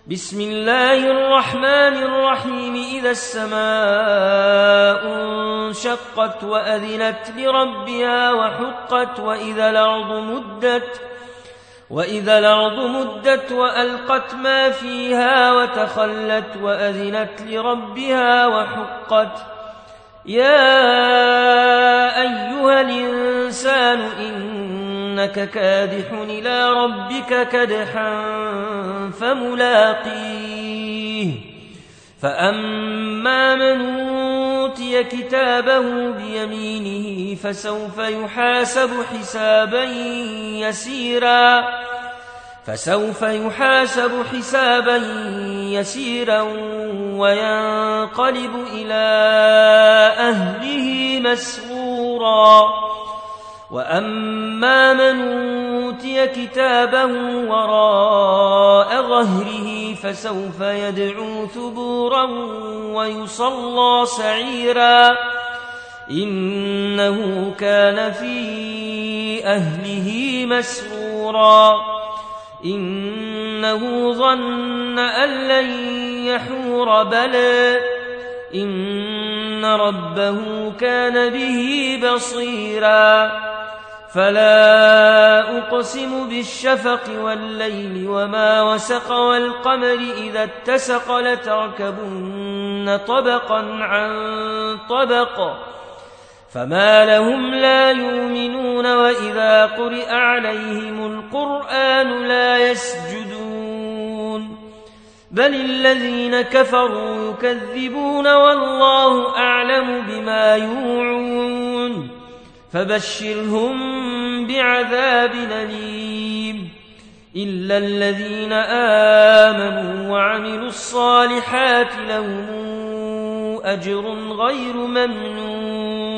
بسم الله الرحمن الرحيم إذا السماء انشقت وأذنت لربها وحقت وإذا الأرض مدت وألقت ما فيها وتخلت وأذنت لربها وحقت يا أيها الإنسان إنك كادح إلى ربك كدحا فملاقيه فأما من أوتي كتابه بيمينه فسوف يحاسب حسابا يسيرا وينقلب إلى أهله مسرورا وأما من أوتي كتابه وراء ظهره فسوف يدعو ثبورا ويصلى سعيرا إنه كان في أهله مسرورا إنه ظن أن لن يحور بلى إن ربه كان به بصيرا فلا أقسم بالشفق والليل وما وسق والقمر إذا اتسق لتركبن طبقا عن طبق فما لهم لا يؤمنون وإذا قرئ عليهم القرآن لا يسجدون بل الذين كفروا يكذبون والله أعلم بما يوعون فبشرهم بعذاب أليم إلا الذين آمنوا وعملوا الصالحات لهم أجر غير ممنون